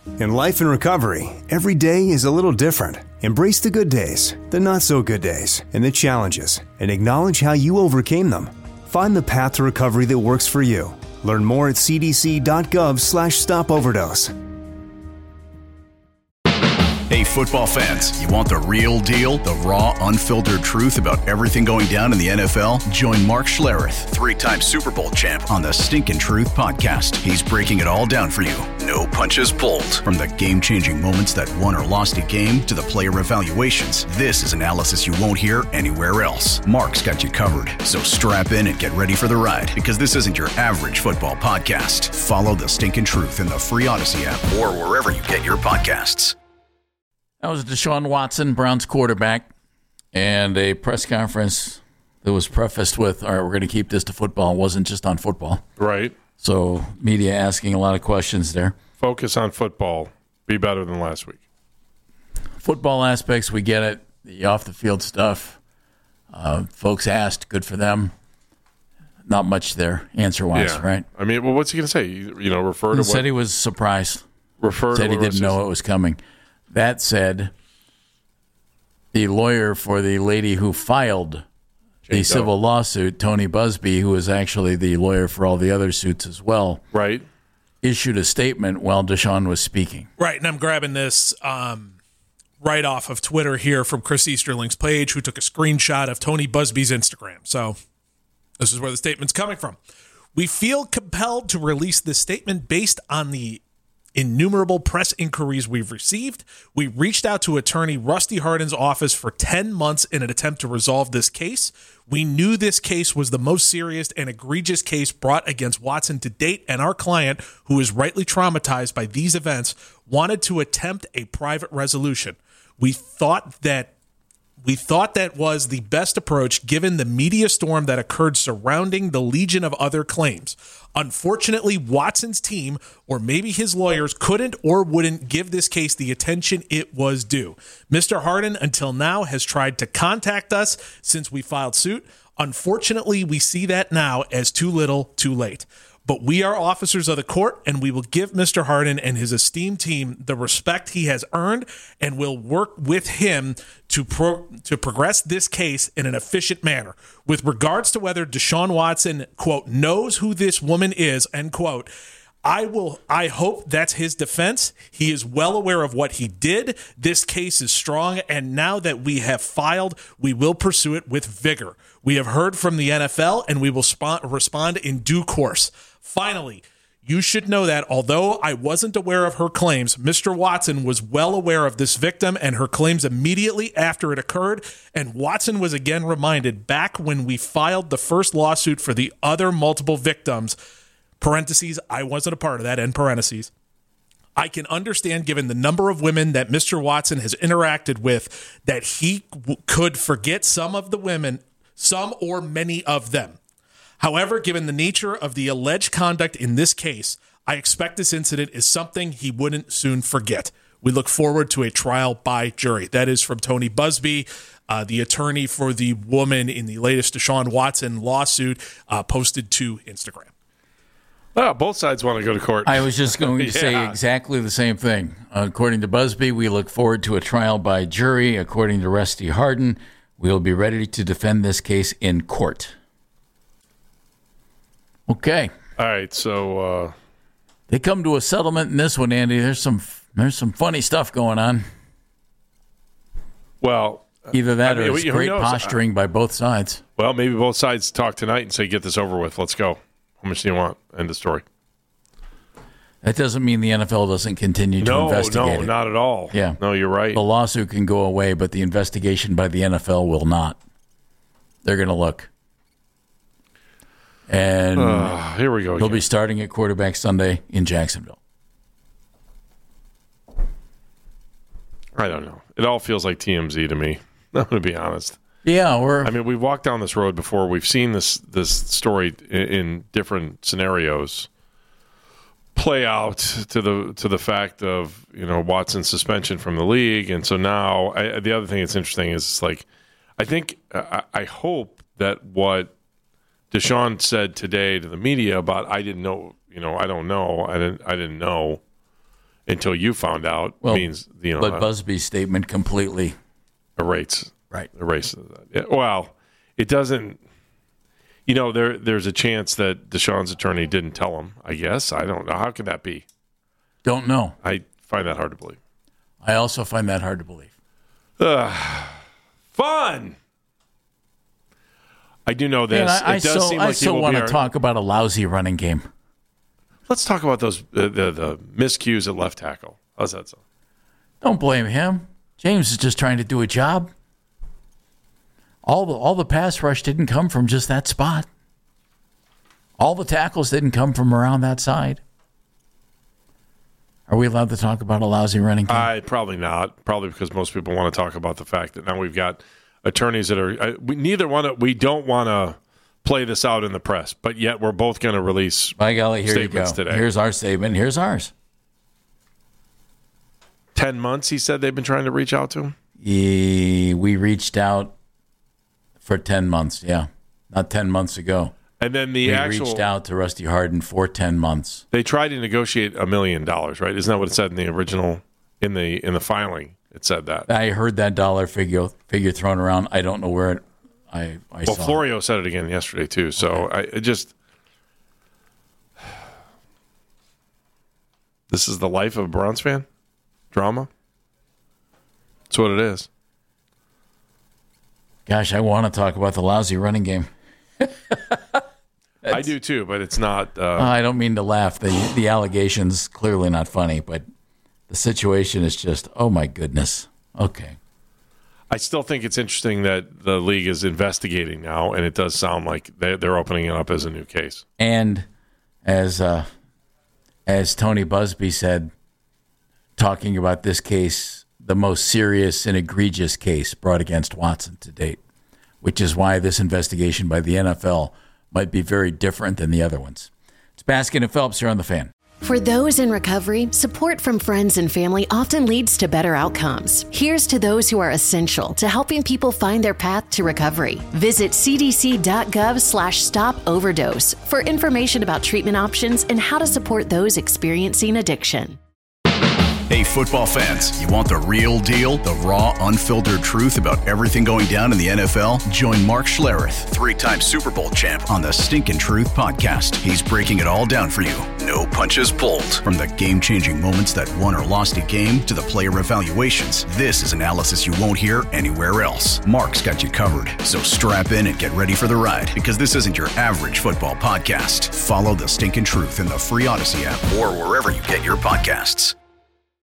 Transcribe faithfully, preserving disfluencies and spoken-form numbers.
In life and recovery, every day is a little different. Embrace the good days, the not so good days, and the challenges, and acknowledge how you overcame them. Find the path to recovery that works for you. Learn more at cdc.gov slash stop overdose. Hey, football fans, you want the real deal? The raw, unfiltered truth about everything going down in the N F L? Join Mark Schlereth, three-time Super Bowl champ, on the Stinkin' Truth podcast. He's breaking it all down for you. No punches pulled. From the game-changing moments that won or lost a game to the player evaluations, this is analysis you won't hear anywhere else. Mark's got you covered, so strap in and get ready for the ride, because this isn't your average football podcast. Follow the Stinkin' Truth in the free Odyssey app or wherever you get your podcasts. That was Deshaun Watson, Browns quarterback, and a press conference that was prefaced with, all right, we're going to keep this to football. It wasn't just on football. Right. So media asking a lot of questions there. Focus on football. Be better than last week. Football aspects, we get it. The off-the-field stuff, uh, folks asked, good for them. Not much there, answer-wise, yeah. right? I mean, well, what's he going to say? You, you know, refer to he what? Said he was surprised. Refer said to he what didn't know it was coming. That said, the lawyer for the lady who filed the Jane civil Doe. lawsuit, Tony Busby, who was actually the lawyer for all the other suits as well, right, issued a statement while Deshaun was speaking. Right, and I'm grabbing this um, right off of Twitter here from Chris Easterling's page, who took a screenshot of Tony Busby's Instagram. So this is where the statement's coming from. We feel compelled to release this statement based on the innumerable press inquiries we've received. We reached out to attorney Rusty Hardin's office for ten months in an attempt to resolve this case. We knew this case was the most serious and egregious case brought against Watson to date, and our client, who is rightly traumatized by these events, wanted to attempt a private resolution. We thought that We thought that was the best approach given the media storm that occurred surrounding the legion of other claims. Unfortunately, Watson's team, or maybe his lawyers, couldn't or wouldn't give this case the attention it was due. Mister Hardin, until now, has tried to contact us since we filed suit. Unfortunately, we see that now as too little, too late. But we are officers of the court, and we will give Mister Hardin and his esteemed team the respect he has earned, and will work with him to pro- to progress this case in an efficient manner. With regards to whether Deshaun Watson, quote, knows who this woman is, end quote, I will. I hope that's his defense. He is well aware of what he did. This case is strong, and now that we have filed, we will pursue it with vigor. We have heard from the N F L, and we will sp- respond in due course. Finally, you should know that although I wasn't aware of her claims, Mister Watson was well aware of this victim and her claims immediately after it occurred, and Watson was again reminded back when we filed the first lawsuit for the other multiple victims, parentheses, I wasn't a part of that, end parentheses. I can understand, given the number of women that Mister Watson has interacted with, that he w- could forget some of the women, some or many of them. However, given the nature of the alleged conduct in this case, I expect this incident is something he wouldn't soon forget. We look forward to a trial by jury. That is from Tony Busby, uh, the attorney for the woman in the latest Deshaun Watson lawsuit, uh, posted to Instagram. Well, both sides want to go to court. I was just going to yeah. say exactly the same thing. According to Busby, we look forward to a trial by jury. According to Rusty Hardin, we will be ready to defend this case in court. Okay. All right, so uh, they come to a settlement in this one, Andy. There's some there's some funny stuff going on. Well, either that I mean, or it's who great knows? posturing by both sides. Well, maybe both sides talk tonight and say, "Get this over with. Let's go. How much do you want?" End of story. That doesn't mean the N F L doesn't continue to no, investigate No, it. not at all. Yeah. No, you're right. The lawsuit can go away, but the investigation by the N F L will not. They're going to look. And uh, here we go. He'll again. be starting at quarterback Sunday in Jacksonville. I don't know. It all feels like T M Z to me. I'm going to be honest. Yeah, we're. I mean, we've walked down this road before. We've seen this this story in, in different scenarios play out to the to the fact of, you know, Watson's suspension from the league, and so now I, the other thing that's interesting is like I think I, I hope that what Deshaun said today to the media about I didn't know, you know, I don't know, I didn't I didn't know, until you found out well, means, you know. But uh, Busby's statement completely erase. Right. Erase that. Yeah, well, it doesn't. You know, there there's a chance that Deshaun's attorney didn't tell him, I guess. I don't know. How could that be? Don't know. I find that hard to believe. I also find that hard to believe. Uh, fun! I do know this. Man, I, it does I so, seem like I so want to our, talk about a lousy running game. Let's talk about those uh, the, the miscues at left tackle. How's that sound? Don't blame him. James is just trying to do a job. All the all the pass rush didn't come from just that spot. All the tackles didn't come from around that side. Are we allowed to talk about a lousy running game? I probably not. Probably because most people want to talk about the fact that now we've got attorneys that are. Uh, we neither want to. We don't want to play this out in the press, but yet we're both going to release By golly, here statements you go. today. Here's our statement. Here's ours. Ten months, he said they've been trying to reach out to him. He, we reached out for ten months. Yeah, not ten months ago. And then the we actual reached out to Rusty Hardin for ten months. They tried to negotiate a million dollars, right? Isn't that what it said in the original in the in the filing? It said that. I heard that dollar figure figure thrown around. I don't know where it, I I well, saw. Florio said it again yesterday too. So okay. I it just this is the life of a Browns fan drama. That's what it is. Gosh, I want to talk about the lousy running game. I do too, but it's not. Uh, I don't mean to laugh. The the allegation's clearly not funny, but the situation is just, oh my goodness. Okay. I still think it's interesting that the league is investigating now, and it does sound like they, they're opening it up as a new case. And as uh, as Tony Busby said, talking about this case, the most serious and egregious case brought against Watson to date, which is why this investigation by the N F L might be very different than the other ones. It's Baskin and Phelps here on The Fan. For those in recovery, support from friends and family often leads to better outcomes. Here's to those who are essential to helping people find their path to recovery. Visit cdc.gov slash stop overdose for information about treatment options and how to support those experiencing addiction. Hey, football fans, you want the real deal? The raw, unfiltered truth about everything going down in the N F L? Join Mark Schlereth, three-time Super Bowl champ, on the Stinkin' Truth podcast. He's breaking it all down for you. No punches pulled. From the game-changing moments that won or lost a game to the player evaluations, this is analysis you won't hear anywhere else. Mark's got you covered, so strap in and get ready for the ride, because this isn't your average football podcast. Follow the Stinkin' Truth in the free Odyssey app or wherever you get your podcasts.